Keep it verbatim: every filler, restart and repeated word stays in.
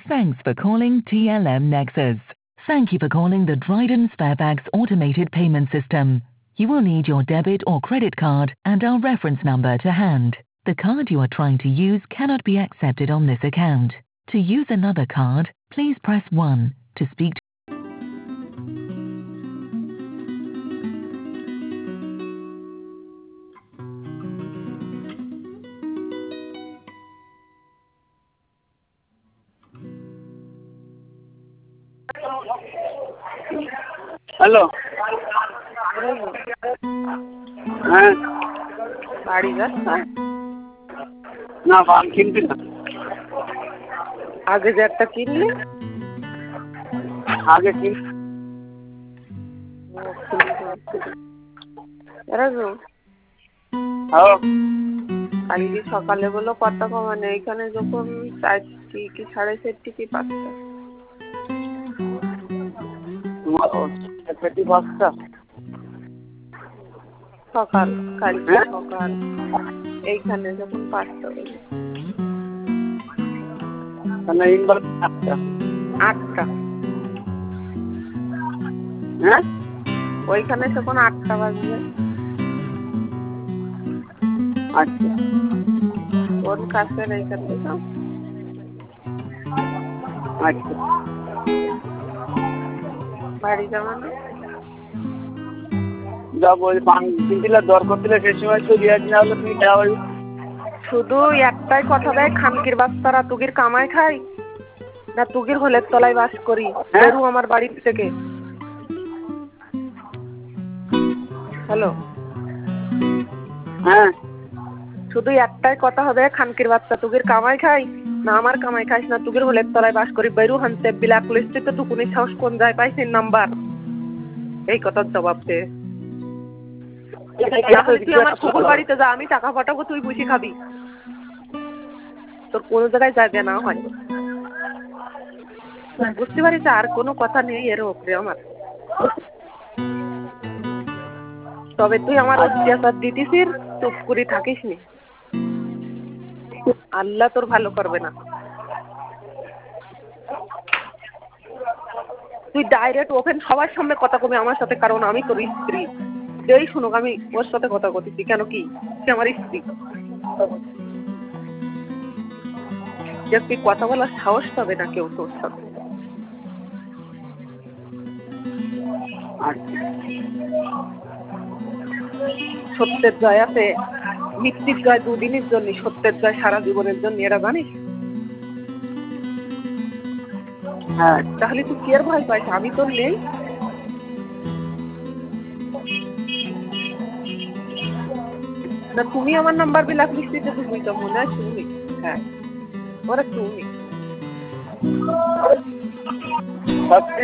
Thanks for calling T L M Nexus. Thank you for calling the Dryden Sparebags automated payment system. You will need your debit or credit card and our reference number to hand. The card you are trying to use cannot be accepted on this account. To use another card, please press one. To speak to hello, হ্যাঁ বাড়ি যাচ্ছ? না পান কিনবি না। আগে যে একটা কিনলি আগে কিন কালকে সকালে বলো কত কমানে, এইখানে যখন চারটি কি সাড়ে চারটি কি পাঁচটা পেটি পাঁচটা সকাল, কালকে সকাল এইখানে যখন পাঁচটা বলি আটটা আটটা হ্যাঁ ওইখানে যখন আটটা বাজবে। আচ্ছা কোন কাছের এইখান থেকে? আচ্ছা বাড়ি যাবে না? যাবো, পান কিনছিলে দর করছিলে সে সময় তো রিয়াজ না হলে তুমি খাওয়া। শুধু একটাই কথা দেয়, খানকির বাচ্চারা তুগির কামাই খাই না তুগির হোলের তলায় বাস করি, বেরু আমার বাড়ির থেকে। হ্যালো, হ্যাঁ শুধু একটাই কথা হবে, খানকির বাচ্চা তুগির কামাই খাই না আমার কামাই খাইস না তুগির হোলের তলায় বাস করি, বেরু হানতে ব্ল্যাক লিস্টে তো টুকুনি সাহস কোন যায় পাইছিস নাম্বার। এই কথার জবাব দে। তুই আমার কুকুর বাড়িতে যা, আমি টাকা পাঠাবো, তুই বুঝি খাবি, তোর কোনো জায়গায় জায়গা না হয়। বুঝতে পারিস আর কোনো কথা নেই এর ওপরে আমার। তবে তুই আমার অত্যাচার দিতিস, চুপ করে থাকিস নি, আল্লাহ তোর ভালো করবে না। তুই ডাইরেক্ট ওপেন সবার সামনে কথা কবি আমার সাথে, কারণ আমি তোর স্ত্রী। যেই শুনুক আমি ওর সাথে কথা বলতেছি, কেন কি সে আমার স্ত্রী। যে তুই কথা বলার সাহস পাবে না কেউ তোর সাথে। সত্যের জয় আছে, মিথ্যির জয় দুদিনের জন্য, সত্যের জয় সারা জীবনের জন্য, এটা জানিস? হ্যাঁ তাহলে তুই কি আর ভয় পাইস? আমি তোর নেই? না তুমি আমার নাম্বার বিলাক লিস্টিতে তুমি তো মনে হয় শুনি। হ্যাঁ ওরা শুনি।